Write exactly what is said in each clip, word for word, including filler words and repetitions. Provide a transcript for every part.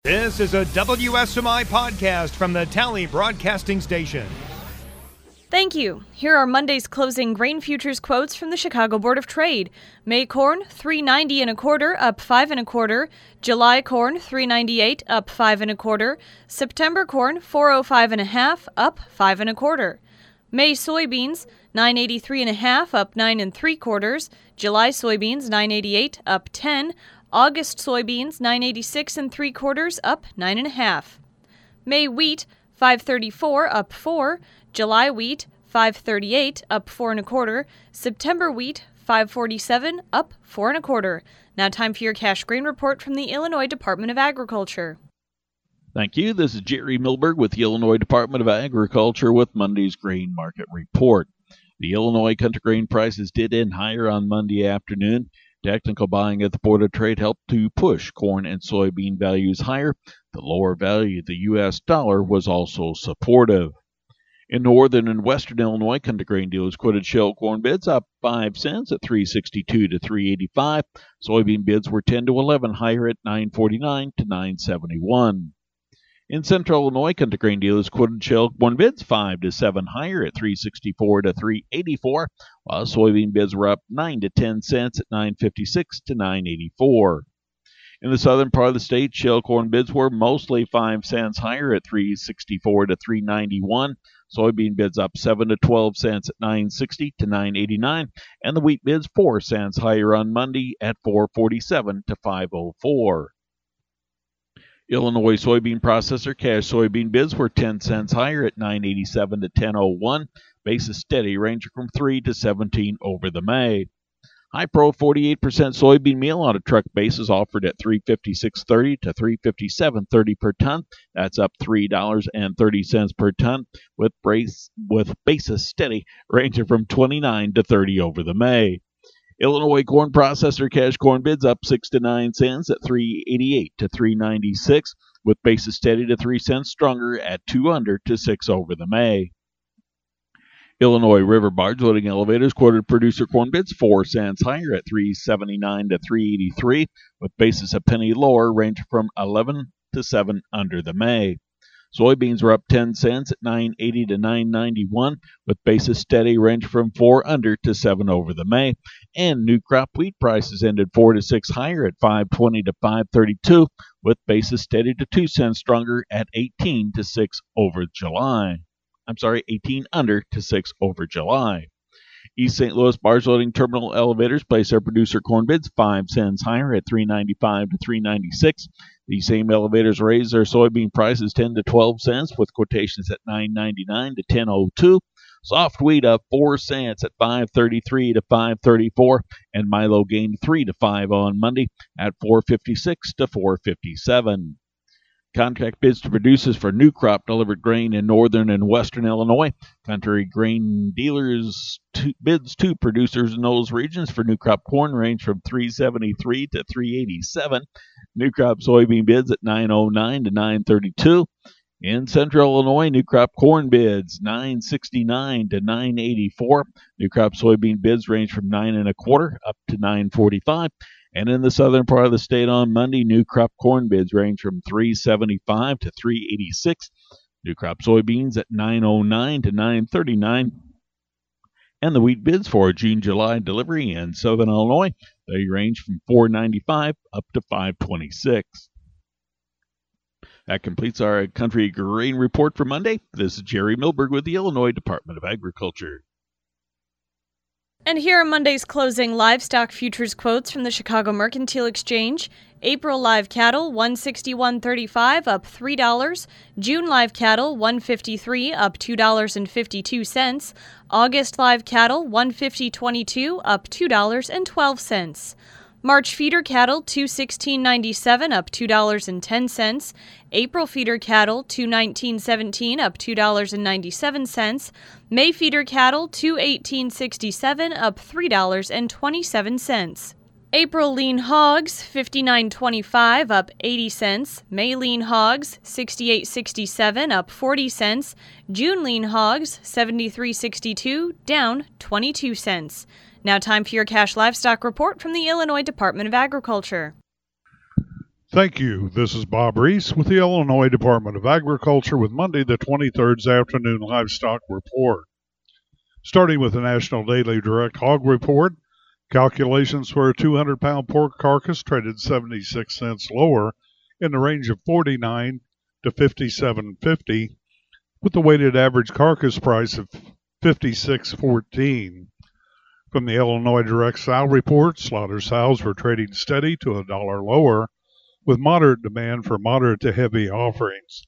This is a W S M I podcast from the Tally Broadcasting Station. Thank you. Here are Monday's closing grain futures quotes from the Chicago Board of Trade. May corn, three ninety and a quarter, up five and a quarter. July corn, three ninety-eight, up five and a quarter. September corn, four oh five and a half, up five and a quarter. May soybeans, nine eighty-three and a half, up nine and three quarters. July soybeans, nine eighty-eight, up ten. August soybeans, nine eighty-six and three quarters, up nine and a half. May wheat, five thirty-four, up four. July wheat, five thirty-eight, up four and a quarter. September wheat, five forty-seven, up four and a quarter. Now time for your cash grain report from the Illinois Department of Agriculture. Thank you. This is Jerry Milberg with the Illinois Department of Agriculture with Monday's grain market report. The Illinois country grain prices did end higher on Monday afternoon. Technical buying at the Board of Trade helped to push corn and soybean values higher. The lower value of the U S dollar was also supportive. In northern and western Illinois, country grain dealers quoted shell corn bids up five cents at three sixty-two to three eighty-five. Soybean bids were ten to eleven higher at nine forty-nine to nine seventy-one. In central Illinois, country grain dealers quoted shell corn bids five to seven higher at three sixty-four to three eighty-four, while soybean bids were up nine to ten cents at nine fifty-six to nine eighty-four. In the southern part of the state, shell corn bids were mostly five cents higher at three sixty-four to three ninety-one. Soybean bids up seven to twelve cents at nine sixty to nine eighty-nine, and the wheat bids four cents higher on Monday at four forty-seven to five oh four. Illinois soybean processor cash soybean bids were ten cents higher at nine eighty-seven to ten oh one. Basis steady, ranging from three to seventeen over the May. High Pro forty-eight percent soybean meal on a truck basis offered at three fifty-six thirty to three fifty-seven thirty per ton. That's up three dollars and thirty cents per ton, with brace with basis steady, ranging from twenty-nine to thirty over the May. Illinois corn processor cash corn bids up six to nine cents at three eighty-eight to three ninety-six, with basis steady to three cents stronger at two under to six over the May. Illinois river barge loading elevators quoted producer corn bids four cents higher at three seventy-nine to three eighty-three, with basis a penny lower, ranging from eleven to seven under the May. Soybeans were up ten cents at nine eighty to nine ninety-one, with basis steady, range from four under to seven over the May. And new crop wheat prices ended four to six higher at five twenty to five thirty-two, with basis steady to two cents stronger at eighteen to six over July. I'm sorry, eighteen under to six over July. East Saint Louis barge loading terminal elevators placed their producer corn bids five cents higher at three ninety-five to three ninety-six. These same elevators raised their soybean prices ten to twelve cents, with quotations at nine ninety-nine to ten oh two. Soft wheat up four cents at five thirty-three to five thirty-four, and Milo gained three to five on Monday at four fifty-six to four fifty-seven. Contract bids to producers for new crop delivered grain in northern and western Illinois. Country grain dealers to, bids to producers in those regions for new crop corn range from three seventy-three to three eighty-seven. New crop soybean bids at nine oh nine to nine thirty-two. In central Illinois, new crop corn bids nine sixty-nine to nine eighty-four. New crop soybean bids range from nine and a quarter up to nine forty-five. And in the southern part of the state on Monday, new crop corn bids range from three seventy-five to three eighty-six. New crop soybeans at nine oh nine to nine thirty-nine. And the wheat bids for June July delivery in southern Illinois, they range from four ninety-five up to five twenty-six. That completes our country grain report for Monday. This is Jerry Milberg with the Illinois Department of Agriculture. And here are Monday's closing livestock futures quotes from the Chicago Mercantile Exchange. April live cattle, one sixty-one thirty-five, up three dollars. June live cattle, one fifty-three, up two dollars and fifty-two cents. August live cattle, one fifty twenty-two, up two dollars and twelve cents. March feeder cattle, two sixteen ninety-seven, up two dollars and ten cents. April feeder cattle, two nineteen seventeen, up two dollars and ninety-seven cents. May feeder cattle, two eighteen sixty-seven, up three dollars and twenty-seven cents. April lean hogs, fifty-nine twenty-five, up eighty cents. May lean hogs, sixty-eight sixty-seven, up forty cents. June lean hogs, seventy-three sixty-two, down twenty-two cents. Now time for your cash livestock report from the Illinois Department of Agriculture. Thank you. This is Bob Reese with the Illinois Department of Agriculture with Monday the twenty-third's afternoon livestock report. Starting with the National Daily Direct Hog Report, calculations for a two hundred pound pork carcass traded seventy-six cents lower in the range of forty-nine to fifty-seven fifty, with the weighted average carcass price of fifty-six fourteen. From the Illinois Direct Sow Report, slaughter sows were trading steady to a dollar lower, with moderate demand for moderate to heavy offerings.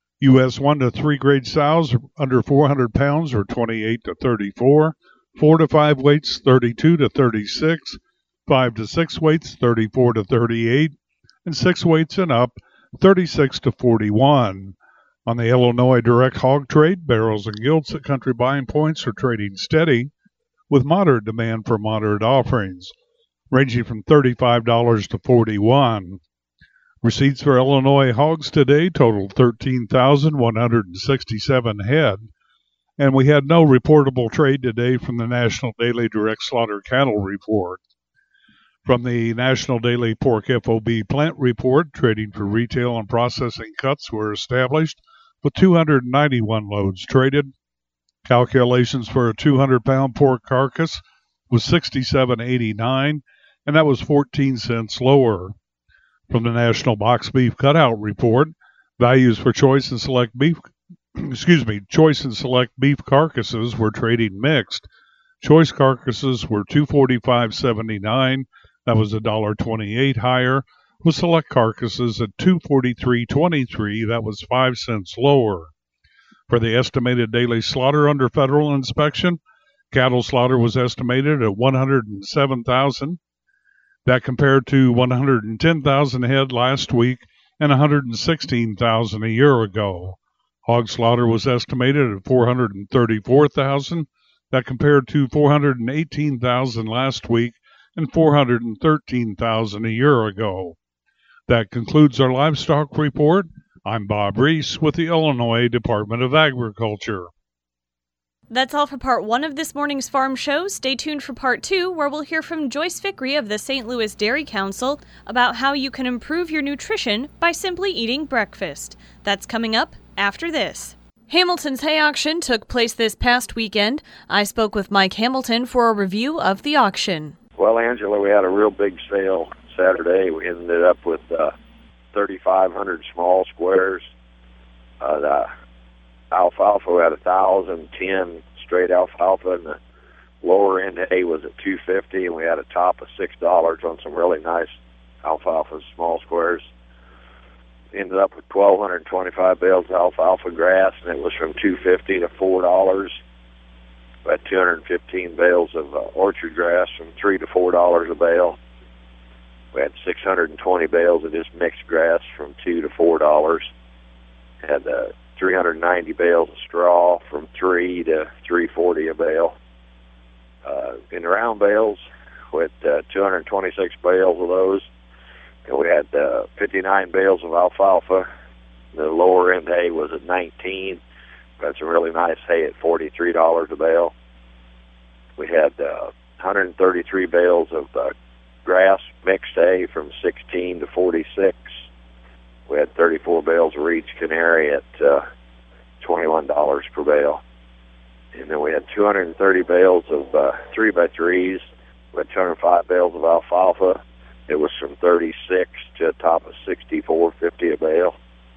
U S one to three grade sows under four hundred pounds were twenty-eight to thirty-four, four to five weights thirty-two to thirty-six, five to six weights thirty-four to thirty-eight, and six weights and up thirty-six to forty-one. On the Illinois Direct Hog Trade, barrels and gilts at country buying points are trading steady, with moderate demand for moderate offerings, ranging from thirty-five dollars to forty-one dollars. Receipts for Illinois hogs today totaled thirteen thousand one hundred sixty-seven head, and we had no reportable trade today from the National Daily Direct Slaughter Cattle Report. From the National Daily Pork F O B Plant Report, trading for retail and processing cuts were established with two hundred ninety-one loads traded. Calculations for a two hundred pound pork carcass was sixty-seven eighty-nine, and that was fourteen cents lower. From the National Box Beef Cutout Report, values for choice and select beef, excuse me, choice and select beef carcasses were trading mixed. Choice carcasses were two forty-five seventy-nine, that was one dollar twenty-eight higher, with select carcasses at two forty-three twenty-three, that was five cents lower. For the estimated daily slaughter under federal inspection, cattle slaughter was estimated at one hundred seven thousand. That compared to one hundred ten thousand head last week and one hundred sixteen thousand a year ago. Hog slaughter was estimated at four hundred thirty-four thousand. That compared to four hundred eighteen thousand last week and four hundred thirteen thousand a year ago. That concludes our livestock report. I'm Bob Reese with the Illinois Department of Agriculture. That's all for part one of this morning's farm show. Stay tuned for part two, where we'll hear from Joyce Vickery of the Saint Louis Dairy Council about how you can improve your nutrition by simply eating breakfast. That's coming up after this. Hamilton's hay auction took place this past weekend. I spoke with Mike Hamilton for a review of the auction. Well, Angela, we had a real big sale Saturday. We ended up with uh, thirty-five hundred small squares. Uh, the alfalfa, we had one thousand ten straight alfalfa, and the lower end hay was at two fifty, and we had a top of six dollars on some really nice alfalfa small squares. Ended up with twelve twenty-five bales of alfalfa grass, and it was from two fifty to four dollars. We had two hundred fifteen bales of uh, orchard grass from three to four dollars a bale. We had six hundred twenty bales of just mixed grass from two to four dollars. Had uh, three hundred ninety bales of straw from three to three forty a bale. Uh, in the round bales, with uh, two hundred twenty-six bales of those, and we had uh, fifty-nine bales of alfalfa. The lower end hay was at nineteen. We had some really nice hay at forty-three dollars a bale. We had uh, one hundred thirty-three bales of uh, grass mixed hay from sixteen to forty-six. We had thirty-four bales of Reed's Canary at uh, twenty-one dollars per bale. And then we had two hundred thirty bales of uh, three by threes. We had two hundred five bales of alfalfa. It was from thirty-six to a top of sixty-four fifty a bale.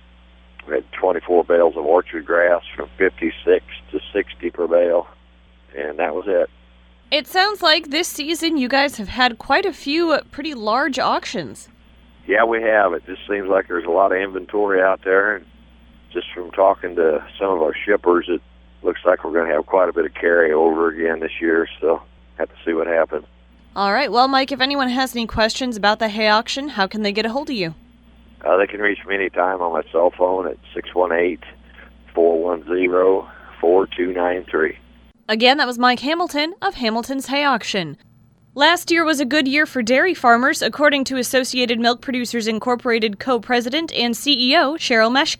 We had twenty-four bales of orchard grass from fifty-six to sixty per bale. And that was it. It sounds like this season you guys have had quite a few pretty large auctions. Yeah, we have. It just seems like there's a lot of inventory out there. And just from talking to some of our shippers, it looks like we're going to have quite a bit of carryover again this year. So have to see what happens. All right. Well, Mike, if anyone has any questions about the hay auction, how can they get a hold of you? Uh, they can reach me anytime on my cell phone at six one eight, four one zero, four two nine three. Again, that was Mike Hamilton of Hamilton's Hay Auction. Last year was a good year for dairy farmers, according to Associated Milk Producers Incorporated co-president and C E O Cheryl Meshke.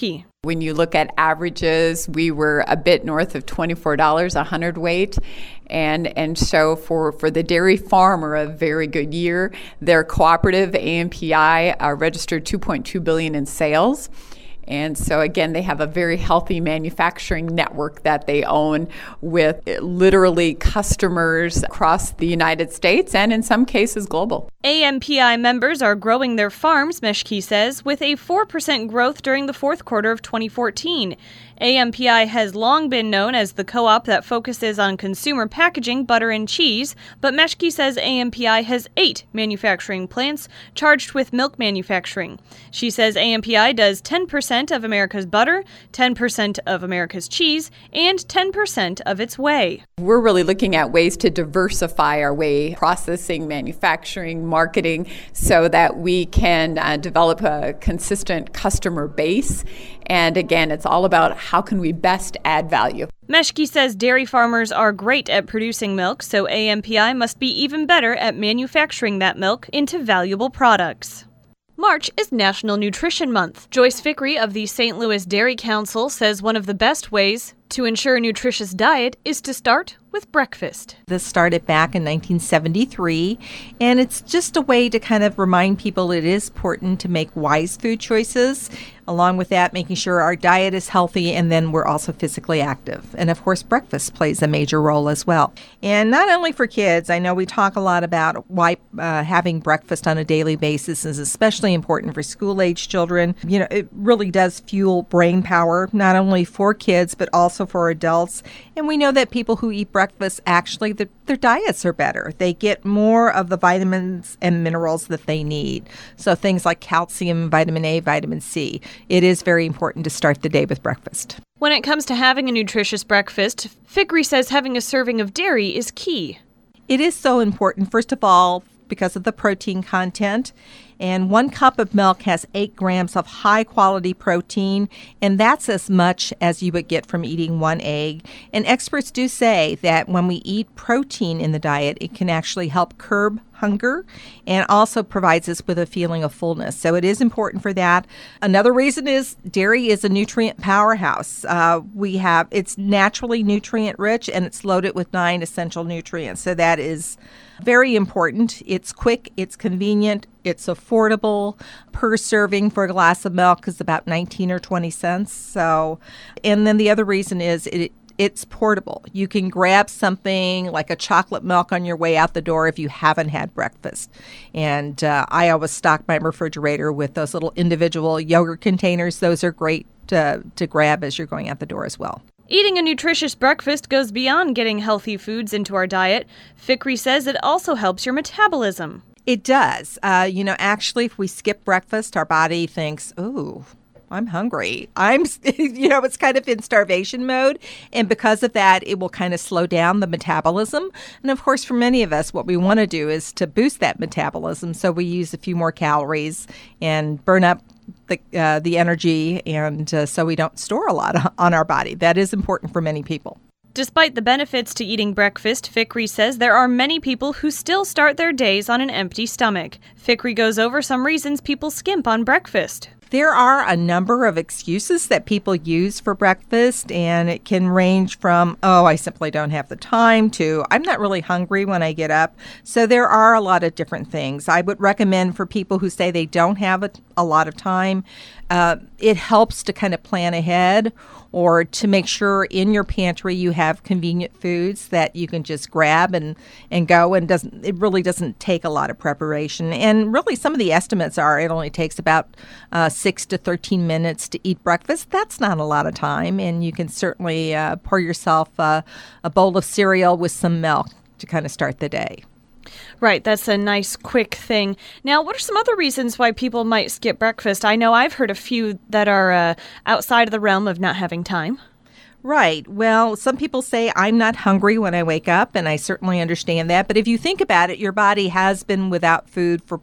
When you look at averages, we were a bit north of twenty-four dollars a hundredweight. And and so for, for the dairy farmer, a very good year. Their cooperative, A M P I, uh, registered two point two billion dollars in sales. And so, again, they have a very healthy manufacturing network that they own with literally customers across the United States and, in some cases, global. A M P I members are growing their farms, Meshke says, with a four percent growth during the fourth quarter of twenty fourteen. A M P I has long been known as the co-op that focuses on consumer packaging, butter, and cheese, but Meshke says A M P I has eight manufacturing plants charged with milk manufacturing. She says A M P I does ten percent of America's butter, ten percent of America's cheese, and ten percent of its whey. We're really looking at ways to diversify our whey processing, manufacturing, marketing, so that we can uh, develop a consistent customer base. And again, it's all about how can we best add value. Meshke says dairy farmers are great at producing milk, so A M P I must be even better at manufacturing that milk into valuable products. March is National Nutrition Month. Joyce Fickrey of the Saint Louis Dairy Council says one of the best ways to ensure a nutritious diet is to start with breakfast. This started back in nineteen seventy-three, and it's just a way to kind of remind people it is important to make wise food choices. Along with that, making sure our diet is healthy, and then we're also physically active. And of course, breakfast plays a major role as well. And not only for kids, I know we talk a lot about why uh, having breakfast on a daily basis is especially important for school-age children. You know, it really does fuel brain power, not only for kids, but also for adults. And we know that people who eat breakfast, actually, the, their diets are better. They get more of the vitamins and minerals that they need. So things like calcium, vitamin A, vitamin C. It is very important to start the day with breakfast. When it comes to having a nutritious breakfast, Fickrey says having a serving of dairy is key. It is so important, first of all, because of the protein content. And one cup of milk has eight grams of high-quality protein, and that's as much as you would get from eating one egg. And experts do say that when we eat protein in the diet, it can actually help curb hunger and also provides us with a feeling of fullness. So it is important for that. Another reason is dairy is a nutrient powerhouse. Uh, we have it's naturally nutrient rich, and it's loaded with nine essential nutrients. So that is very important. It's quick, it's convenient, it's affordable. Per serving for a glass of milk is about nineteen or twenty cents. So, and then the other reason is it it's portable. You can grab something like a chocolate milk on your way out the door if you haven't had breakfast. And uh, I always stock my refrigerator with those little individual yogurt containers. Those are great to, to grab as you're going out the door as well. Eating a nutritious breakfast goes beyond getting healthy foods into our diet. Fickrey says it also helps your metabolism. It does. Uh, you know, actually, if we skip breakfast, our body thinks, ooh, I'm hungry. I'm, you know, it's kind of in starvation mode. And because of that, it will kind of slow down the metabolism. And of course, for many of us, what we want to do is to boost that metabolism. So we use a few more calories and burn up the uh, the energy. And uh, so we don't store a lot on our body. That is important for many people. Despite the benefits to eating breakfast, Fickrey says there are many people who still start their days on an empty stomach. Fickrey goes over some reasons people skimp on breakfast. There are a number of excuses that people use for breakfast, and it can range from, oh, I simply don't have the time, to I'm not really hungry when I get up. So there are a lot of different things. I would recommend for people who say they don't have a, a lot of time, uh, it helps to kind of plan ahead, or to make sure in your pantry you have convenient foods that you can just grab and, and go, and doesn't it really doesn't take a lot of preparation. And really some of the estimates are it only takes about uh, six to thirteen minutes to eat breakfast. That's not a lot of time, and you can certainly uh, pour yourself uh, a bowl of cereal with some milk to kind of start the day. Right, that's a nice, quick thing. Now, what are some other reasons why people might skip breakfast? I know I've heard a few that are uh, outside of the realm of not having time. Right. Well, some people say I'm not hungry when I wake up, and I certainly understand that. But if you think about it, your body has been without food for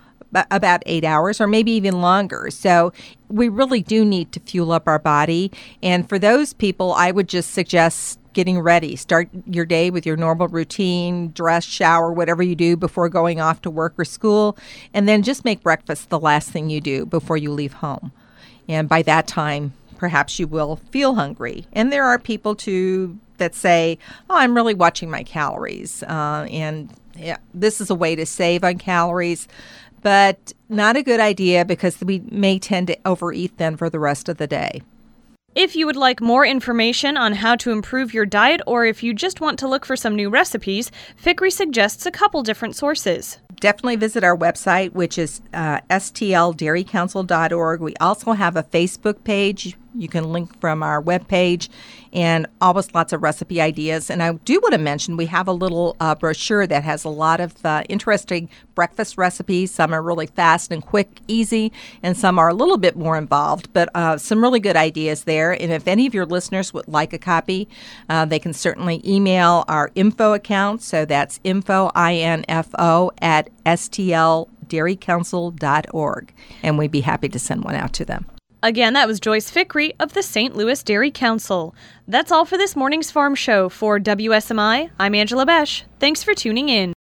about eight hours or maybe even longer. So we really do need to fuel up our body. And for those people, I would just suggest getting ready. Start your day with your normal routine, dress, shower, whatever you do before going off to work or school. And then just make breakfast the last thing you do before you leave home. And by that time, perhaps you will feel hungry. And there are people too that say, oh, I'm really watching my calories. Uh, and yeah, this is a way to save on calories, but not a good idea because we may tend to overeat then for the rest of the day. If you would like more information on how to improve your diet, or if you just want to look for some new recipes, Fickrey suggests a couple different sources. Definitely visit our website, which is uh, S T L dairy council dot org. We also have a Facebook page. You can link from our webpage, and always lots of recipe ideas. And I do want to mention we have a little uh, brochure that has a lot of uh, interesting breakfast recipes. Some are really fast and quick, easy, and some are a little bit more involved, but uh, some really good ideas there. And if any of your listeners would like a copy, uh, they can certainly email our info account. So that's info, I N F O, at S T L dairy council dot org, and we'd be happy to send one out to them. Again, that was Joyce Fickrey of the Saint Louis Dairy Council. That's all for this morning's Farm Show. For W S M I, I'm Angela Besh. Thanks for tuning in.